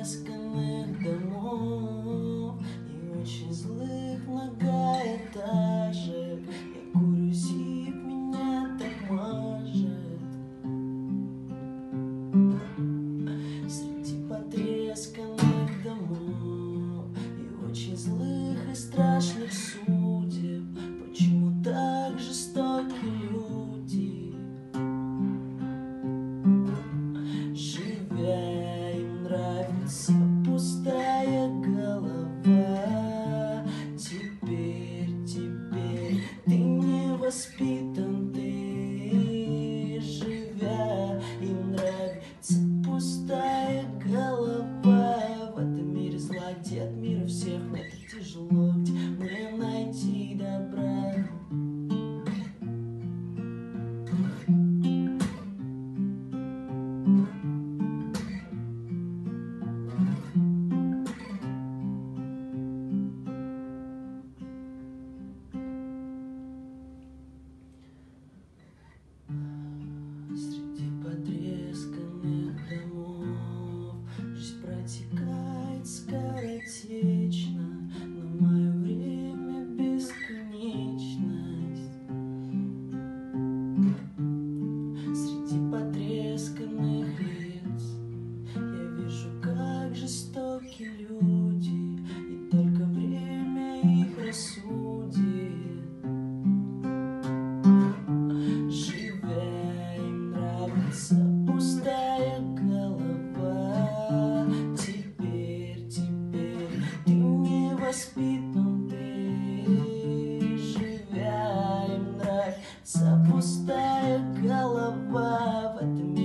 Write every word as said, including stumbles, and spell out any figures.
потресканных домов и очень злых многоэтажек. Я курю зип, меня так мажет. Среди потресканных домов и очень злых и страшных судеб, почему так жестоки люди? Живя, им нравится пустая голова. Теперь, теперь ты не воспитан, ты. Живя, им нравится пустая голова. В этом мире зла, где от мира всех метров тяжело, где мне найти добра. Среди потресканных домов жизнь протекает скоротечно, но мое время бесконечность. Среди потресканных лиц я вижу, как жестоки люди, и только время их рассудит. Пустая голова. Теперь, теперь ты не воспитан, ты. Живя, им нравится пустая голова. В этом